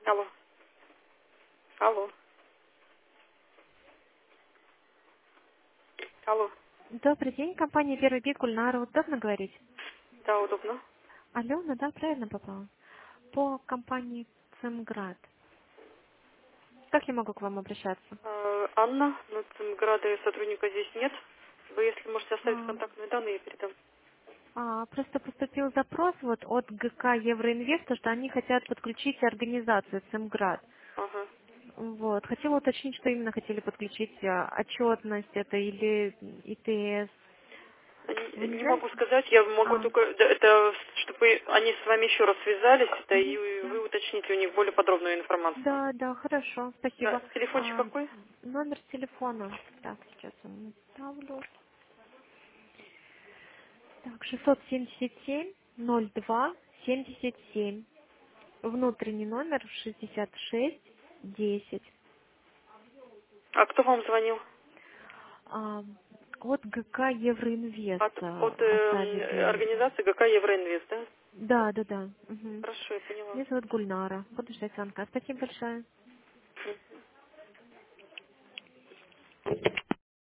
Алло. Алло. Алло. Добрый день, компания «Первый бит», Гульнара. Удобно говорить? Да, удобно. Алена, да, правильно попала? По компании «Цемград». Как я могу к вам обращаться? Анна, но Цимграда сотрудника здесь нет. Вы, если можете оставить А, контактные данные, я передам. просто поступил запрос вот от ГК «Евроинвест», что они хотят подключить организацию «Цемград». Ага. Вот. Хотела уточнить, что именно хотели подключить, отчетность это или ИТС. Вы не Не могу знаете? сказать, я могу А, только, да, это чтобы они с вами еще раз связались, да, и мгм, да. вы уточните у них более подробную информацию. Да, да, хорошо, Да, спасибо. телефончик какой? Номер телефона. Так, сейчас я ставлю. Так, 677-02-77. Внутренний номер 66-10. А кто вам звонил? А, От ГК Евроинвест От оставили. организации ГК Евроинвест, да? Да, да, да. Мгм. Хорошо, я поняла. Меня зовут Гульнара. Буду ждать звонка. Спасибо большое.